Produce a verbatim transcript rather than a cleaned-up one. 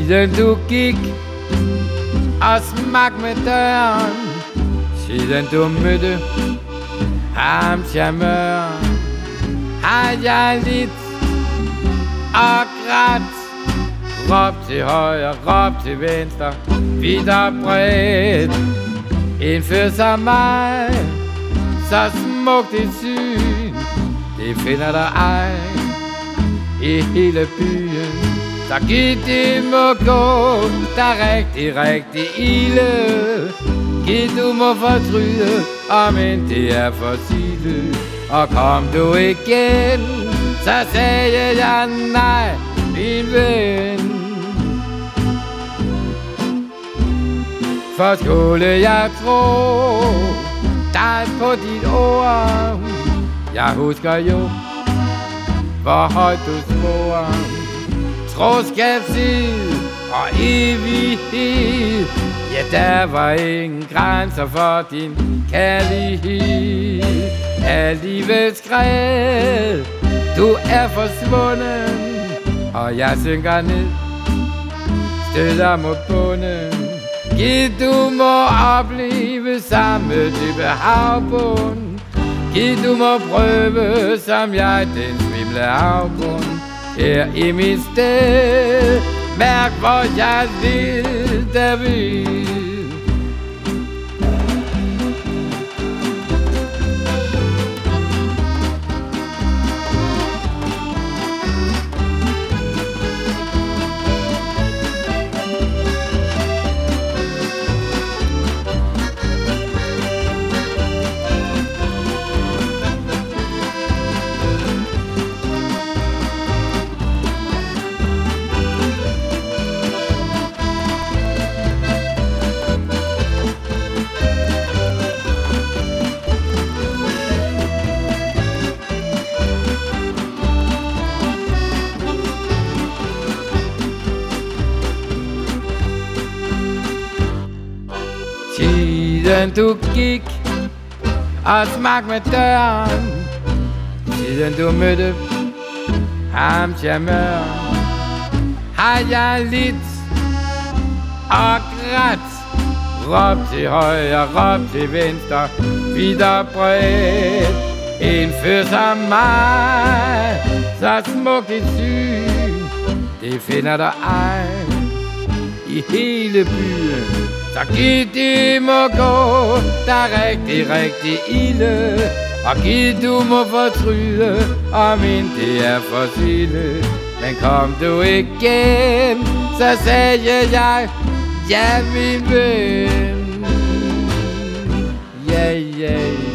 Siden du gik og smag med døren, siden du mødte ham charmøren, har jeg lidt og grædt, råbt til højre, råbt til venstre, vidt og bredt. En fyr som mig, så smukt et syn, det finder der ej i hele byen. Så giv det må gå, der rigtig, rigtig ilde. Giv du må fortryde, om end det er for side. Og kom du igen, så sagde jeg nej, min ven. For skulle jeg tro dig på dit ord, jeg husker jo, hvor højt du svorer. Troskabstid og evighed, ja, der var ingen grænser for din kærlighed. Alligevel skred, du er forsvunden, og jeg synker ned, støder mod bunden. Giv du må opleve samme dybe havbund, giv du må prøve som jeg den svimle afgrund. Her i mit sted, mærk hvor jeg vil der vil. Siden du gik og smag med døren, siden du mødte ham charmøren, har jeg lidt og grædt, råbt til højre, råbt til venstre, vidt og bredt. En fyr som mig, så smukt et syn, det finder der ej i hele byen. Så giv det må gå, der rigtig, rigtig ilde. Og giv du må fortryde, om end det er for sille. Men kom du igen, så sagde jeg, ja min ven. Ja, ja,